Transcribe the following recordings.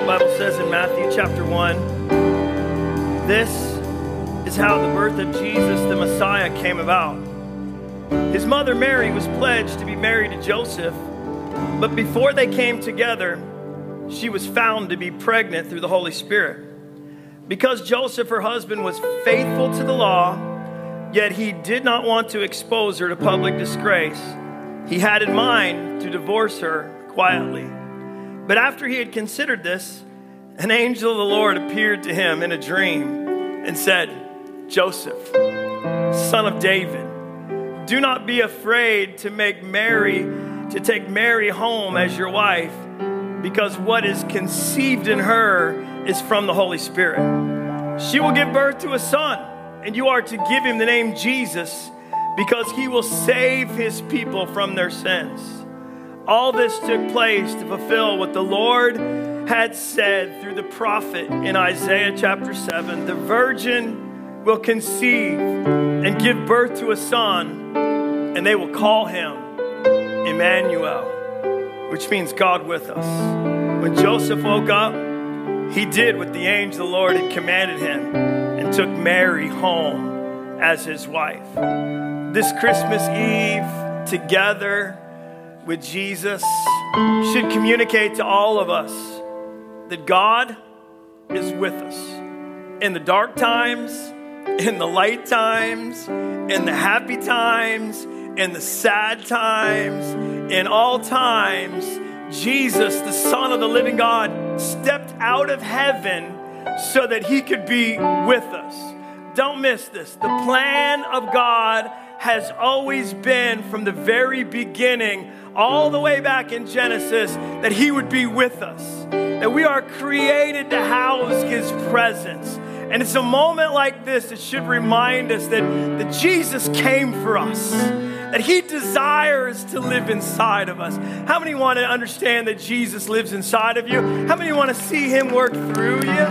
Bible says in Matthew chapter 1, this is how the birth of Jesus, the Messiah, came about. His mother Mary was pledged to be married to Joseph, but before they came together, she was found to be pregnant through the Holy Spirit. Because Joseph, her husband, was faithful to the law, yet he did not want to expose her to public disgrace, he had in mind to divorce her quietly. But after he had considered this, an angel of the Lord appeared to him in a dream and said, "Joseph, son of David, do not be afraid to take Mary home as your wife, because what is conceived in her is from the Holy Spirit. She will give birth to a son, and you are to give him the name Jesus, because he will save his people from their sins." All this took place to fulfill what the Lord had said through the prophet in Isaiah chapter 7. The virgin will conceive and give birth to a son, and they will call him Emmanuel, which means God with us. When Joseph woke up, he did what the angel of the Lord had commanded him and took Mary home as his wife. This Christmas Eve, together with Jesus, should communicate to all of us that God is with us in the dark times, in the light times, in the happy times, in the sad times, in all times. Jesus, the Son of the living God, stepped out of heaven so that he could be with us. Don't miss this. The plan of God has always been, from the very beginning, all the way back in Genesis, that he would be with us, that we are created to house his presence. And it's a moment like this that should remind us that Jesus came for us, that he desires to live inside of us. How many want to understand that Jesus lives inside of you? How many want to see him work through you?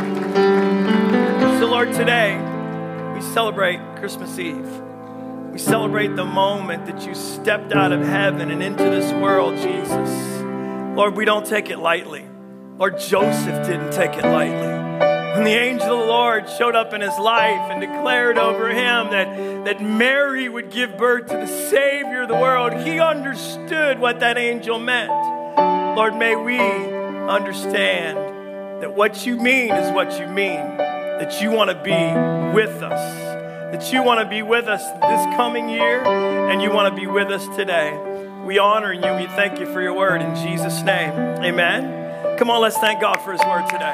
So Lord, today we celebrate Christmas Eve. We celebrate the moment that you stepped out of heaven and into this world, Jesus. Lord, we don't take it lightly. Lord, Joseph didn't take it lightly. When the angel of the Lord showed up in his life and declared over him that Mary would give birth to the Savior of the world, he understood what that angel meant. Lord, may we understand that what you mean is what you mean, that you want to be with us, that you want to be with us this coming year, and you want to be with us today. We honor you. We thank you for your word in Jesus' name. Amen. Come on, let's thank God for his word today.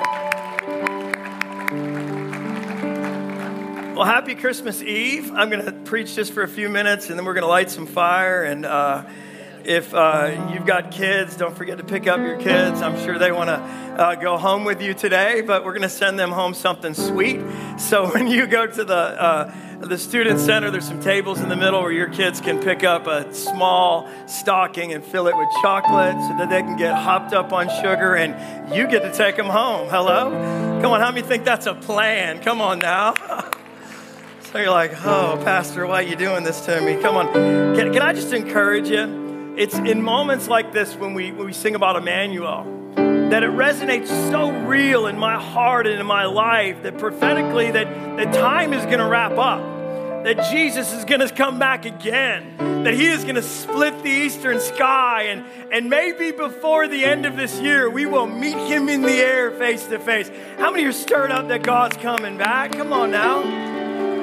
Well, happy Christmas Eve. I'm going to preach just for a few minutes, and then we're going to light some fire. And if you've got kids, don't forget to pick up your kids. I'm sure they want to go home with you today, but we're going to send them home something sweet. So when you go to the student center, there's some tables in the middle where your kids can pick up a small stocking and fill it with chocolate so that they can get hopped up on sugar, and you get to take them home. Hello? Come on, how many think that's a plan? Come on now. So you're like, "Oh, Pastor, why are you doing this to me?" Come on. Can I just encourage you? It's in moments like this when we sing about Emmanuel that it resonates so real in my heart and in my life that prophetically that time is going to wrap up, that Jesus is going to come back again, that he is going to split the eastern sky, and maybe before the end of this year, we will meet him in the air face to face. How many are stirred up that God's coming back? Come on now.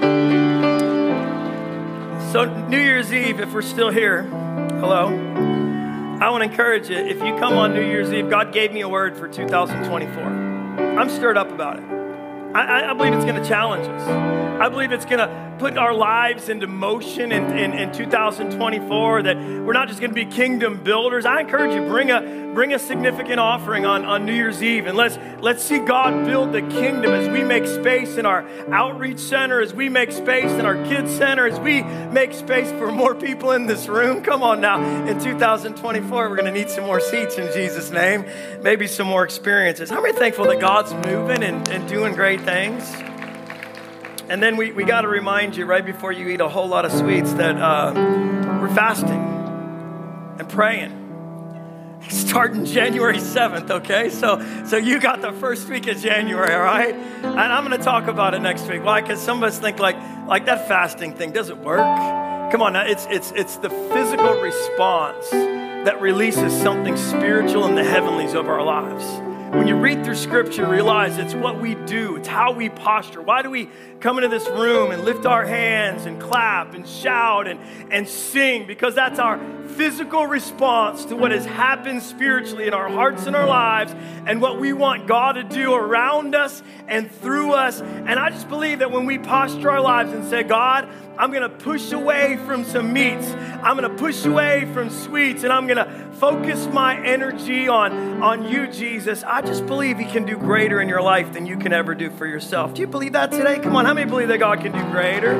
So New Year's Eve, if we're still here, hello, I want to encourage you, if you come on New Year's Eve, God gave me a word for 2024. I'm stirred up about it. I believe it's going to challenge us. I believe it's going to put our lives into motion in 2024, that we're not just going to be kingdom builders. I encourage you, bring a significant offering on New Year's Eve, and let's see God build the kingdom as we make space in our outreach center, as we make space in our kids center, as we make space for more people in this room. Come on now. In 2024, we're going to need some more seats in Jesus' name, maybe some more experiences. How many are thankful that God's moving and doing great things? And then we got to remind you right before you eat a whole lot of sweets that we're fasting and praying. starting January 7th, okay? So you got the first week of January, all right? And I'm going to talk about it next week. Why? Because some of us think like that fasting thing doesn't work. Come on now, it's the physical response that releases something spiritual in the heavenlies over our lives. When you read through Scripture, realize it's what we do. It's how we posture. Why do we come into this room and lift our hands and clap and shout and sing? Because that's our physical response to what has happened spiritually in our hearts and our lives and what we want God to do around us and through us. And I just believe that when we posture our lives and say, God, I'm going to push away from some meats. I'm going to push away from sweets, and I'm going to focus my energy on you, Jesus. I just believe he can do greater in your life than you can ever do for yourself. Do you believe that today? Come on, how many believe that God can do greater?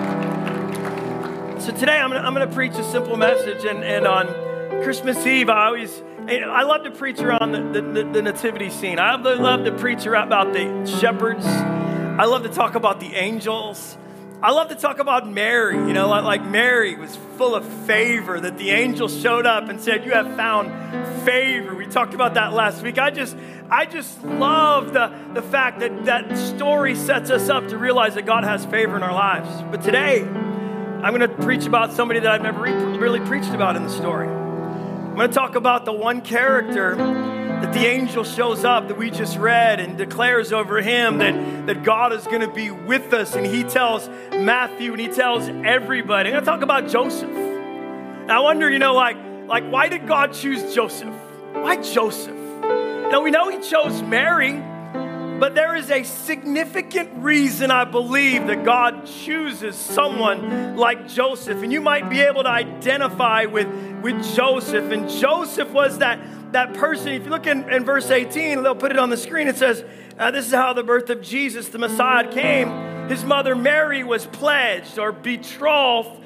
So today I'm going to preach a simple message, and on Christmas Eve, I love to preach around the nativity scene. I love to preach about the shepherds. I love to talk about the angels. I love to talk about Mary, like Mary was full of favor, that the angel showed up and said, you have found favor. We talked about that last week. I just love the fact that story sets us up to realize that God has favor in our lives. But today, I'm going to preach about somebody that I've never really preached about in the story. I'm going to talk about the one character that the angel shows up that we just read and declares over him that God is going to be with us. And he tells Matthew and he tells everybody. I'm going to talk about Joseph. And I wonder, like why did God choose Joseph? Why Joseph? Now we know he chose Mary, but there is a significant reason I believe that God chooses someone like Joseph. And you might be able to identify with Joseph. And Joseph was that person. If you look in verse 18, they'll put it on the screen. It says, this is how the birth of Jesus, the Messiah, came. His mother Mary was pledged or betrothed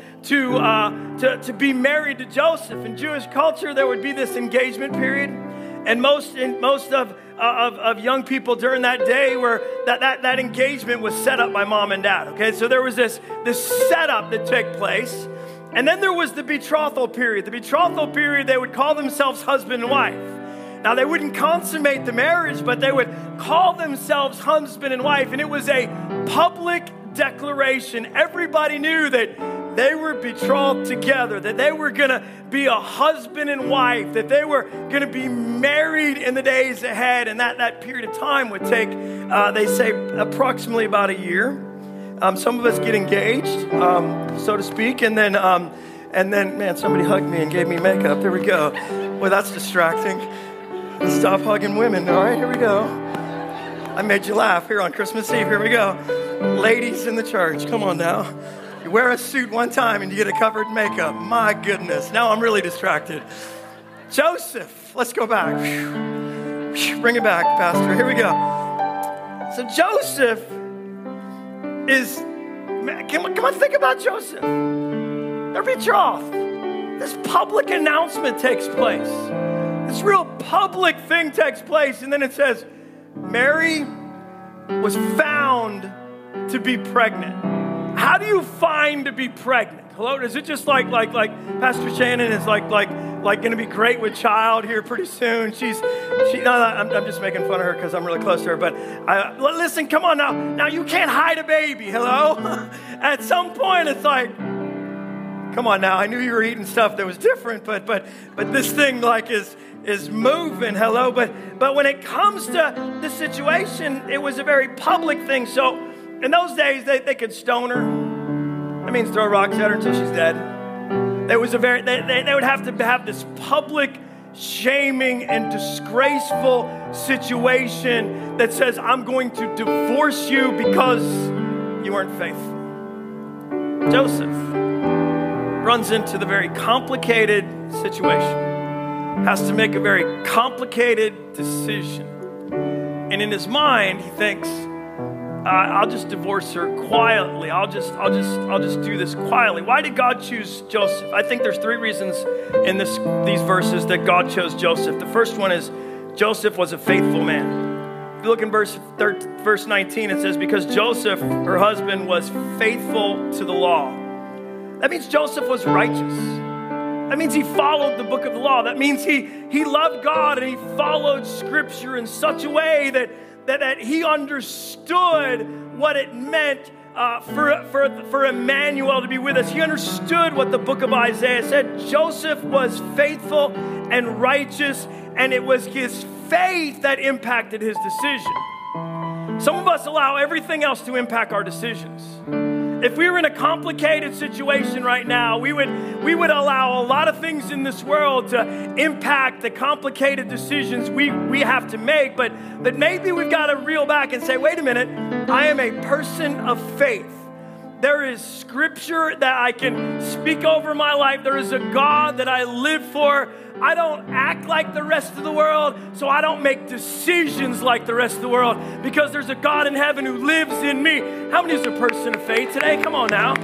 to be married to Joseph. In Jewish culture, there would be this engagement period. And most of young people during that day were that engagement was set up by mom and dad. Okay, so there was this setup that took place. And then there was the betrothal period. The betrothal period, they would call themselves husband and wife. Now, they wouldn't consummate the marriage, but they would call themselves husband and wife. And it was a public declaration. Everybody knew that they were betrothed together, that they were going to be a husband and wife, that they were going to be married in the days ahead. And that period of time would take, they say, approximately about a year. Some of us get engaged, so to speak, and then, man, somebody hugged me and gave me makeup. There we go. Well, that's distracting. Stop hugging women. All right, here we go. I made you laugh here on Christmas Eve. Here we go. Ladies in the church, come on now. You wear a suit one time and you get a covered makeup. My goodness. Now I'm really distracted. Joseph. Let's go back. Bring it back, Pastor. Here we go. So Joseph is, come on, think about Joseph. They're betrothed. This public announcement takes place. This real public thing takes place. And then it says, Mary was found to be pregnant. How do you find to be pregnant? Hello? Is it just like Pastor Shannon is like going to be great with child here pretty soon? I'm just making fun of her because I'm really close to her. But listen, come on now. Now you can't hide a baby. Hello? At some point, it's like, come on now. I knew you were eating stuff that was different, but this thing is moving. Hello? But when it comes to the situation, it was a very public thing. So in those days, they could stone her. That means throw rocks at her until she's dead. They would have to have this public shaming and disgraceful situation that says, I'm going to divorce you because you weren't faithful. Joseph runs into the very complicated situation, has to make a very complicated decision. And in his mind, he thinks, I'll just divorce her quietly. I'll just do this quietly. Why did God choose Joseph? I think there's three reasons in these verses that God chose Joseph. The first one is Joseph was a faithful man. If you look in verse 19, it says, because Joseph, her husband, was faithful to the law. That means Joseph was righteous. That means he followed the book of the law. That means he loved God and he followed Scripture in such a way that he understood what it meant for Emmanuel to be with us. He understood what the book of Isaiah said. Joseph was faithful and righteous, and it was his faith that impacted his decision. Some of us allow everything else to impact our decisions. If we were in a complicated situation right now, we would allow a lot of things in this world to impact the complicated decisions we have to make, but maybe we've got to reel back and say, wait a minute, I am a person of faith. There is Scripture that I can speak over my life. There is a God that I live for. I don't act like the rest of the world, so I don't make decisions like the rest of the world, because there's a God in heaven who lives in me. How many is a person of faith today? Come on now.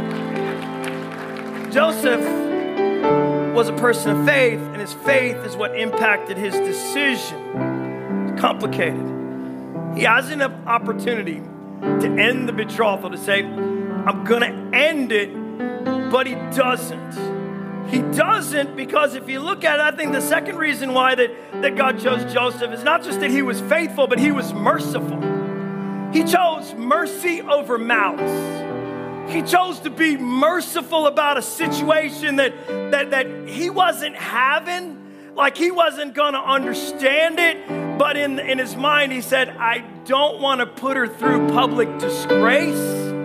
Joseph was a person of faith, and his faith is what impacted his decision. It's complicated. He has an opportunity to end the betrothal, to say, I'm going to end it, but he doesn't. He doesn't, because if you look at it, I think the second reason why that God chose Joseph is not just that he was faithful, but he was merciful. He chose mercy over malice. He chose to be merciful about a situation that he wasn't having, like he wasn't going to understand it, but in his mind he said, I don't want to put her through public disgrace.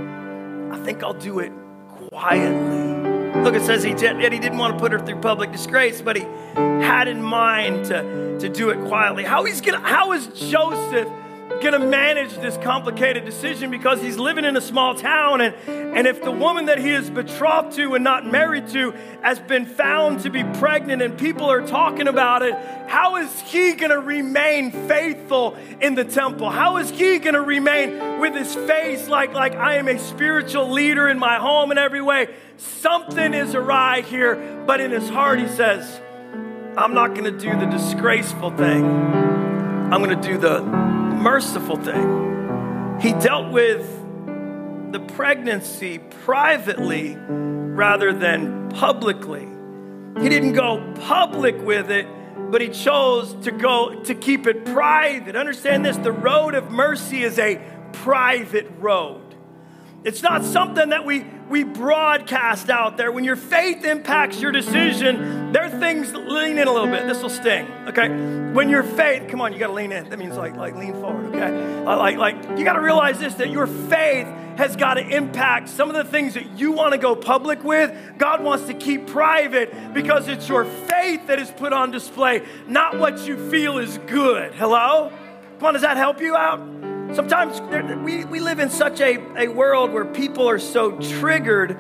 I think I'll do it quietly. Look, it says he didn't want to put her through public disgrace, but he had in mind to do it quietly. How is Joseph going to manage this complicated decision? Because he's living in a small town, and if the woman that he is betrothed to and not married to has been found to be pregnant and people are talking about it, how is he going to remain faithful in the temple? How is he going to remain with his face like I am a spiritual leader in my home in every way? Something is awry here, but in his heart he says, I'm not going to do the disgraceful thing. I'm going to do the merciful thing. He dealt with the pregnancy privately rather than publicly. He didn't go public with it, but he chose to keep it private. Understand this, the road of mercy is a private road. It's not something that we broadcast out there. When your faith impacts your decision, there are things that lean in a little bit. This will sting, okay? When your faith, come on, you got to lean in. That means like lean forward, okay? Like you got to realize this, that your faith has got to impact some of the things that you want to go public with. God wants to keep private because it's your faith that is put on display, not what you feel is good. Hello? Come on, does that help you out? Sometimes we live in such a world where people are so triggered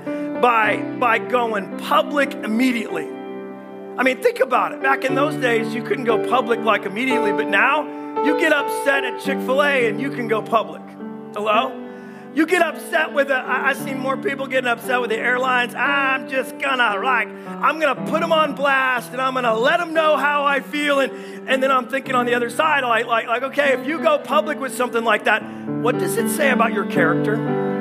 by going public immediately. I mean, think about it. Back in those days, you couldn't go public like immediately, but now you get upset at Chick-fil-A and you can go public. Hello? You get upset with I've seen more people getting upset with the airlines. I'm gonna put them on blast and I'm gonna let them know how I feel. And then I'm thinking on the other side, like, okay, if you go public with something like that, what does it say about your character?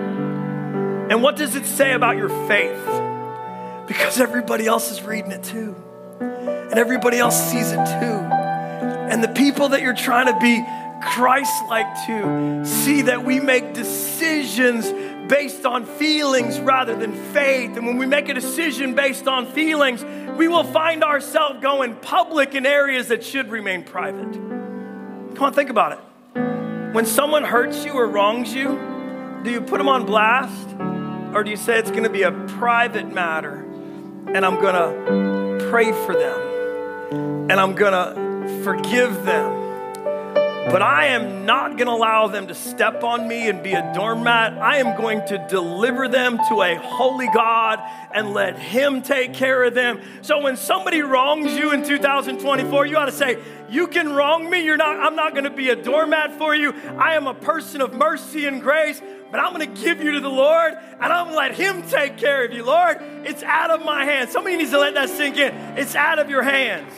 And what does it say about your faith? Because everybody else is reading it too. And everybody else sees it too. And the people that you're trying to be Christ-like to see that we make decisions based on feelings rather than faith. And when we make a decision based on feelings, we will find ourselves going public in areas that should remain private. Come on, think about it. When someone hurts you or wrongs you, do you put them on blast? Or do you say it's going to be a private matter and I'm going to pray for them and I'm going to forgive them? But I am not going to allow them to step on me and be a doormat. I am going to deliver them to a holy God and let Him take care of them. So when somebody wrongs you in 2024, you ought to say, you can wrong me. I'm not going to be a doormat for you. I am a person of mercy and grace, but I'm going to give you to the Lord and I'm going to let Him take care of you. Lord, it's out of my hands. Somebody needs to let that sink in. It's out of your hands.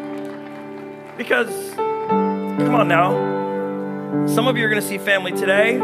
Because come on now. Some of you are going to see family today,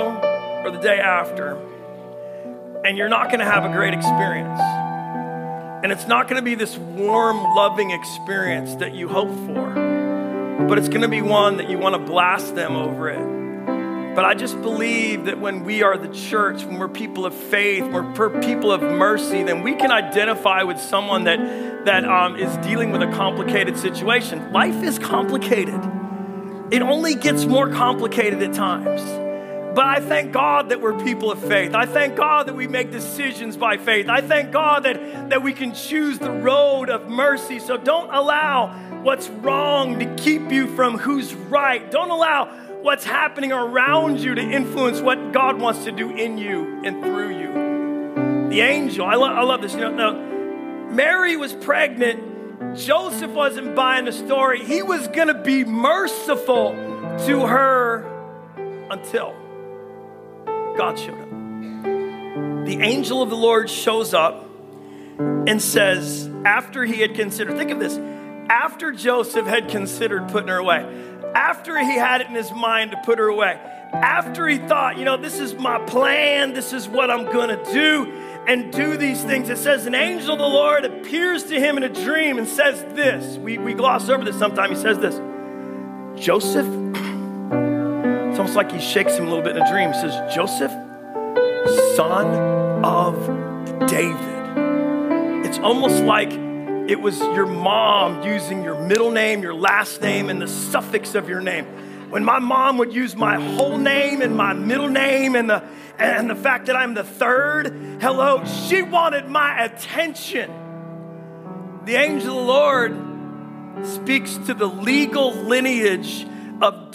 tomorrow, or the day after, and you're not going to have a great experience. And it's not gonna be this warm, loving experience that you hope for, but it's gonna be one that you wanna blast them over it. But I just believe that when we are the church, when we're people of faith, we're people of mercy, then we can identify with someone that is dealing with a complicated situation. Life is complicated. It only gets more complicated at times. But I thank God that we're people of faith. I thank God that we make decisions by faith. I thank God that we can choose the road of mercy. So don't allow what's wrong to keep you from who's right. Don't allow what's happening around you to influence what God wants to do in you and through you. The angel, I love this. Mary was pregnant. Joseph wasn't buying the story. He was going to be merciful to her until God showed up. The angel of the Lord shows up and says, after he had considered, think of this, after Joseph had considered putting her away, after he had it in his mind to put her away, after he thought, this is my plan, this is what I'm gonna do, and do these things, it says an angel of the Lord appears to him in a dream and says this. We gloss over this sometimes. He says this, Joseph, it's almost like he shakes him a little bit in a dream. He says, Joseph, son of David. It's almost like it was your mom using your middle name, your last name, and the suffix of your name. When my mom would use my whole name and my middle name and the fact that I'm the third, hello, she wanted my attention. The angel of the Lord speaks to the legal lineage of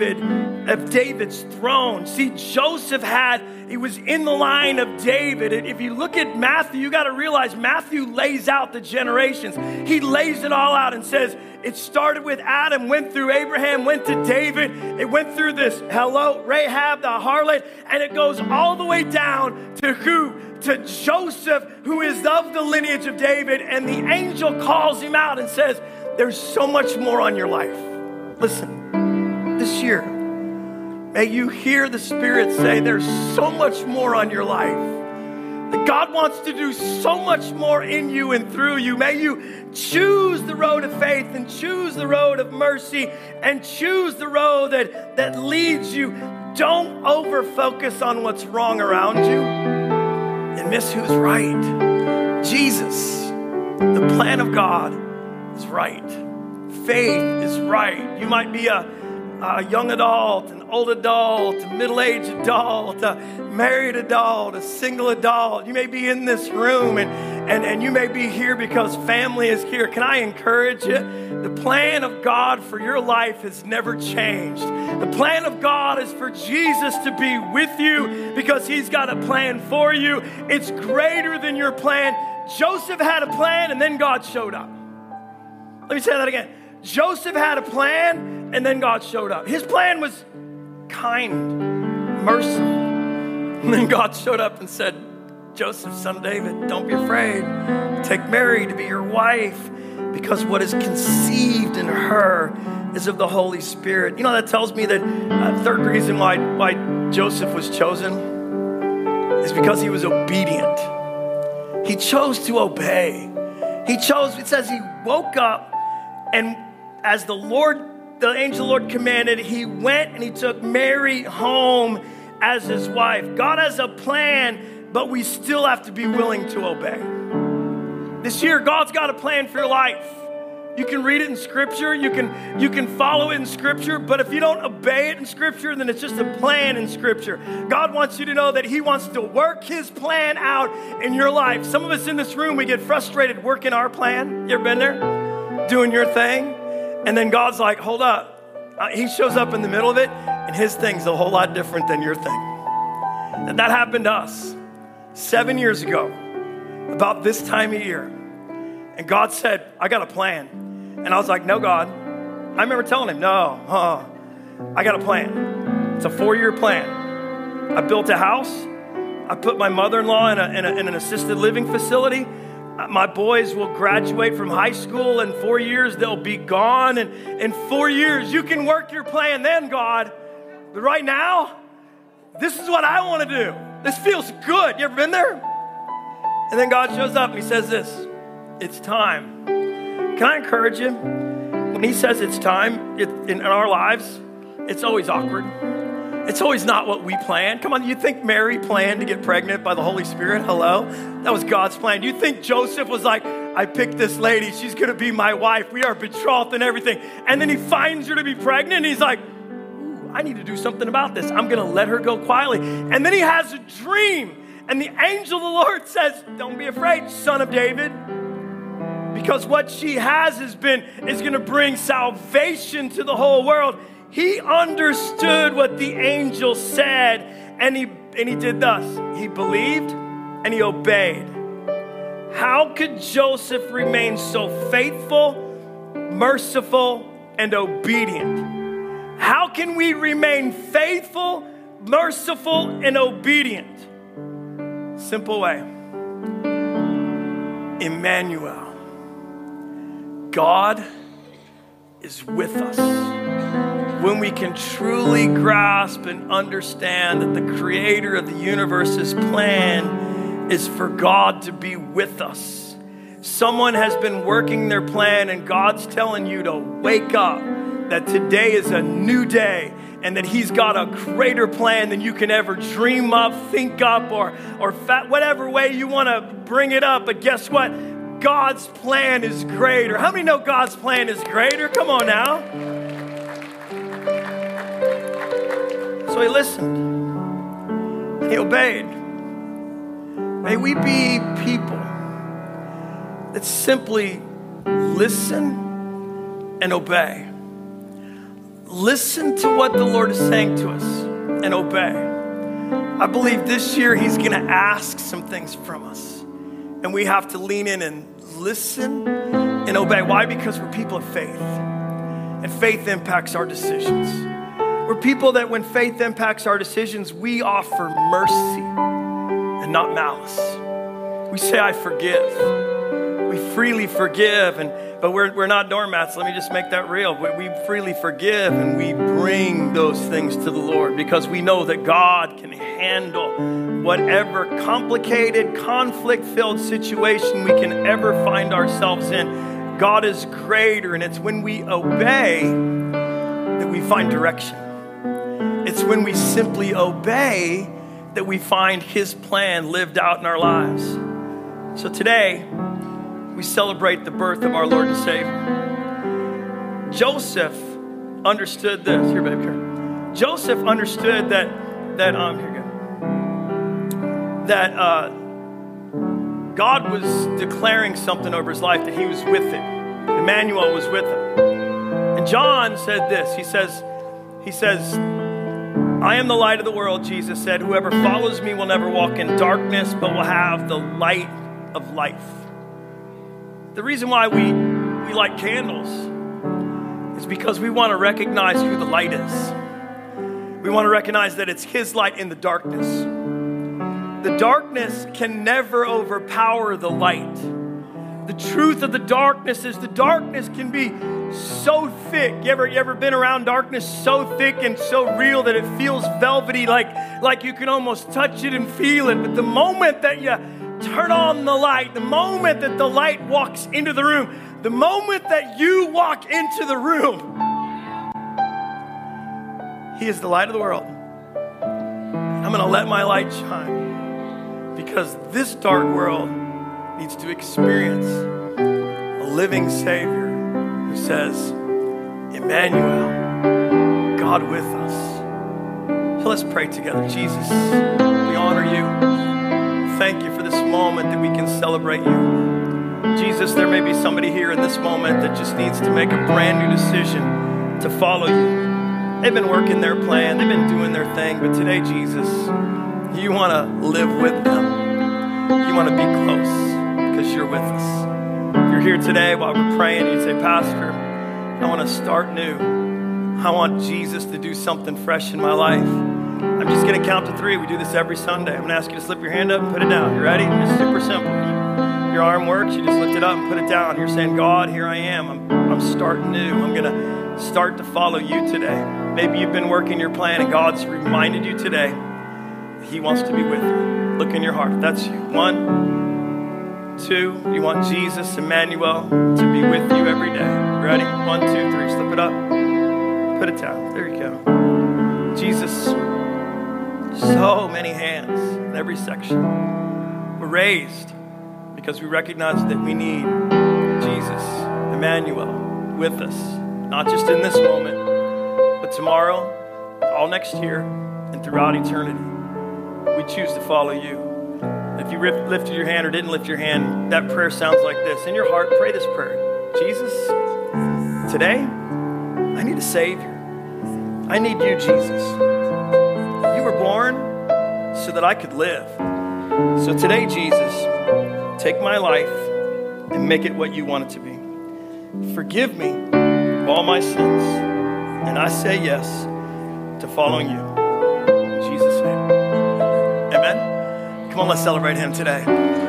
David's throne. See, Joseph he was in the line of David. If you look at Matthew, you got to realize Matthew lays out the generations. He lays it all out and says, it started with Adam, went through Abraham, went to David. It went through Rahab the harlot, and it goes all the way down to who? To Joseph, who is of the lineage of David. And the angel calls him out and says, there's so much more on your life. Listen, this year, may you hear the Spirit say there's so much more on your life. That God wants to do so much more in you and through you. May you choose the road of faith and choose the road of mercy and choose the road that leads you. Don't over-focus on what's wrong around you and miss who's right. Jesus, the plan of God is right. Faith is right. You might be a young adult, an old adult, a middle-aged adult, a married adult, a single adult. You may be in this room and you may be here because family is here. Can I encourage you? The plan of God for your life has never changed. The plan of God is for Jesus to be with you because he's got a plan for you. It's greater than your plan. Joseph had a plan and then God showed up. Let me say that again. Joseph had a plan, and then God showed up. His plan was kind, merciful. And then God showed up and said, Joseph, son of David, don't be afraid. Take Mary to be your wife, because what is conceived in her is of the Holy Spirit. That tells me that third reason why Joseph was chosen is because he was obedient. He chose to obey. It says he woke up, and as the angel of the Lord commanded, he went and he took Mary home as his wife. God has a plan, but we still have to be willing to obey. This year, God's got a plan for your life. You can read it in Scripture, you can follow it in Scripture, but if you don't obey it in Scripture, then it's just a plan in Scripture. God wants you to know that he wants to work his plan out in your life. Some of us in this room, we get frustrated working our plan. You ever been there? Doing your thing? And then God's like, hold up. He shows up in the middle of it, and his thing's a whole lot different than your thing. And that happened to us 7 years ago, about this time of year. And God said, I got a plan. And I was like, no, God. I remember telling him, no, I got a plan. It's a 4-year plan. I built a house. I put my mother-in-law in an assisted living facility. My boys will graduate from high school in 4 years. They'll be gone. And in 4 years, you can work your plan then, God. But right now, this is what I want to do. This feels good. You ever been there? And then God shows up and he says this, it's time. Can I encourage you? When he says it's time in our lives, it's always awkward. It's always not what we planned. Come on, you think Mary planned to get pregnant by the Holy Spirit? Hello? That was God's plan. You think Joseph was like, I picked this lady. She's going to be my wife. We are betrothed and everything. And then he finds her to be pregnant. And he's like, I need to do something about this. I'm going to let her go quietly. And then he has a dream. And the angel of the Lord says, don't be afraid, son of David. Because what she has is going to bring salvation to the whole world. He understood what the angel said, and he did thus. He believed and he obeyed. How could Joseph remain so faithful, merciful, and obedient? How can we remain faithful, merciful, and obedient? Simple way. Emmanuel. God is with us. When we can truly grasp and understand that the creator of the universe's plan is for God to be with us. Someone has been working their plan and God's telling you to wake up, that today is a new day and that he's got a greater plan than you can ever dream up, think up, or whatever way you want to bring it up. But guess what? God's plan is greater. How many know God's plan is greater? Come on now. So he listened. He obeyed. May we be people that simply listen and obey. Listen to what the Lord is saying to us and obey. I believe this year he's going to ask some things from us. And we have to lean in and listen and obey. Why? Because we're people of faith. And faith impacts our decisions. We're people that when faith impacts our decisions, we offer mercy and not malice. We say, I forgive. We freely forgive, but we're not doormats. Let me just make that real. We freely forgive and we bring those things to the Lord because we know that God can handle whatever complicated, conflict-filled situation we can ever find ourselves in. God is greater, and it's when we obey that we find direction. It's when we simply obey that we find his plan lived out in our lives. So today, we celebrate the birth of our Lord and Savior. Joseph understood this. Here, baby, here. Joseph understood that God was declaring something over his life, that he was with him. Emmanuel was with him. And John said this. He says, I am the light of the world, Jesus said. Whoever follows me will never walk in darkness, but will have the light of life. The reason why we light candles is because we want to recognize who the light is. We want to recognize that it's his light in the darkness. The darkness can never overpower the light. The truth of the darkness is the darkness can be so thick. You ever been around darkness so thick and so real that it feels velvety, like you can almost touch it and feel it. But the moment that you turn on the light, the moment that the light walks into the room, the moment that you walk into the room, he is the light of the world. I'm going to let my light shine because this dark world needs to experience a living Savior who says, Emmanuel, God with us. So let's pray together. Jesus, we honor you. Thank you for this moment that we can celebrate you. Jesus, there may be somebody here in this moment that just needs to make a brand new decision to follow you. They've been working their plan. They've been doing their thing. But today, Jesus, you want to live with them. You want to be close because you're with us. If you're here today while we're praying, you say, Pastor, I want to start new. I want Jesus to do something fresh in my life. I'm just going to count to 3. We do this every Sunday. I'm going to ask you to slip your hand up and put it down. You ready? It's super simple. Your arm works. You just lift it up and put it down. You're saying, God, here I am. I'm starting new. I'm going to start to follow you today. Maybe you've been working your plan and God's reminded you today that he wants to be with you. Look in your heart. That's you. 1, 2. You want Jesus, Emmanuel, to be with you every day. Ready? 1, 2, 3. Slip it up. Put it down. There you go. Jesus, so many hands in every section were raised because we recognize that we need Jesus, Emmanuel, with us. Not just in this moment, but tomorrow, all next year, and throughout eternity. We choose to follow you. If you lifted your hand or didn't lift your hand, that prayer sounds like this. In your heart, pray this prayer. Jesus, today, I need a Savior. I need you, Jesus. You were born so that I could live. So today, Jesus, take my life and make it what you want it to be. Forgive me of all my sins, and I say yes to following you. In Jesus' name. Amen. Come on, let's celebrate him today.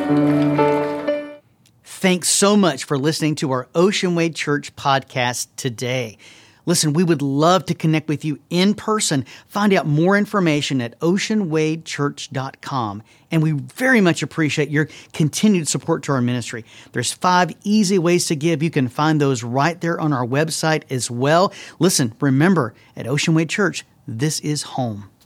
Thanks so much for listening to our Ocean Way Church podcast today. Listen, we would love to connect with you in person. Find out more information at oceanwadechurch.com. And we very much appreciate your continued support to our ministry. There's 5 easy ways to give. You can find those right there on our website as well. Listen, remember, at Ocean Way Church, this is home.